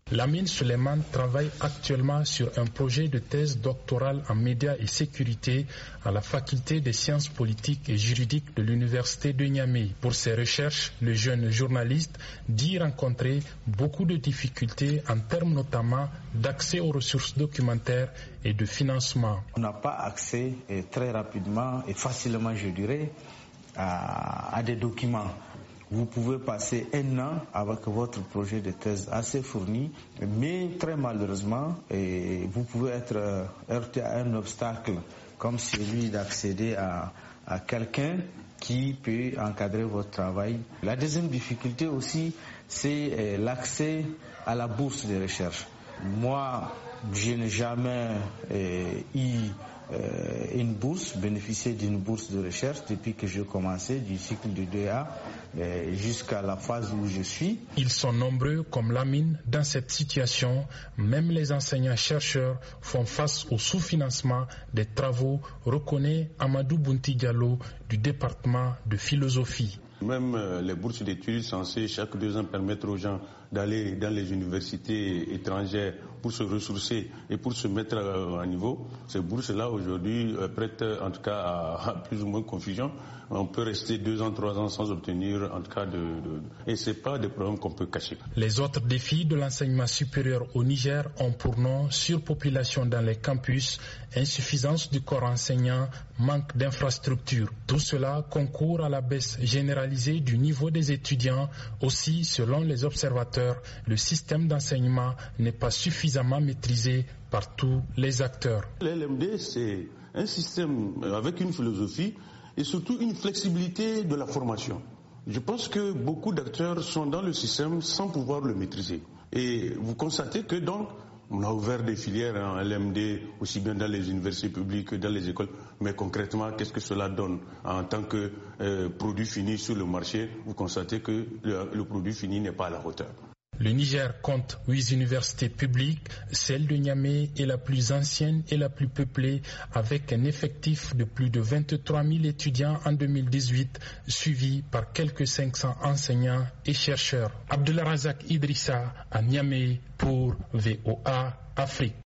Lamine Suleiman travaille actuellement sur un projet de thèse doctorale en médias et sécurité à la faculté des sciences politiques et juridiques de l'université de Niamey. Pour ses recherches, le jeune journaliste dit rencontrer beaucoup de difficultés en termes notamment d'accès aux ressources documentaires et de financement. On n'a pas accès très rapidement et facilement, je dirais, à des documents. Vous pouvez passer 1 an avec votre projet de thèse assez fourni, mais très malheureusement, vous pouvez être heurté à un obstacle comme celui d'accéder à quelqu'un qui peut encadrer votre travail. La deuxième difficulté aussi, c'est l'accès à la bourse de recherche. Moi, je n'ai jamais bénéficié d'une bourse de recherche depuis que j'ai commencé du cycle de 2A jusqu'à la phase où je suis. Ils sont nombreux comme Lamine dans cette situation. Même les enseignants-chercheurs font face au sous-financement des travaux, reconnaît Amadou Bounti Diallo du département de philosophie. Même les bourses d'études censées chaque 2 ans permettre aux gens d'aller dans les universités étrangères pour se ressourcer et pour se mettre à niveau. Ces bourses-là aujourd'hui prêtent en tout cas à plus ou moins confusion. On peut rester 2 ans, 3 ans sans obtenir en tout cas et c'est pas des problèmes qu'on peut cacher. Les autres défis de l'enseignement supérieur au Niger ont pour nom surpopulation dans les campus, insuffisance du corps enseignant, manque d'infrastructures. Tout cela concourt à la baisse généralisée du niveau des étudiants. Aussi, selon les observateurs, le système d'enseignement n'est pas suffisamment maîtrisé par tous les acteurs. L'LMD, c'est un système avec une philosophie et surtout une flexibilité de la formation. Je pense que beaucoup d'acteurs sont dans le système sans pouvoir le maîtriser. Et vous constatez que donc, on a ouvert des filières en LMD, aussi bien dans les universités publiques que dans les écoles. Mais concrètement, qu'est-ce que cela donne en tant que produit fini sur le marché? Vous constatez que le produit fini n'est pas à la hauteur. Le Niger compte 8 universités publiques. Celle de Niamey est la plus ancienne et la plus peuplée, avec un effectif de plus de 23 000 étudiants en 2018, suivi par quelques 500 enseignants et chercheurs. Abdullah Razak Idrissa à Niamey pour VOA Afrique.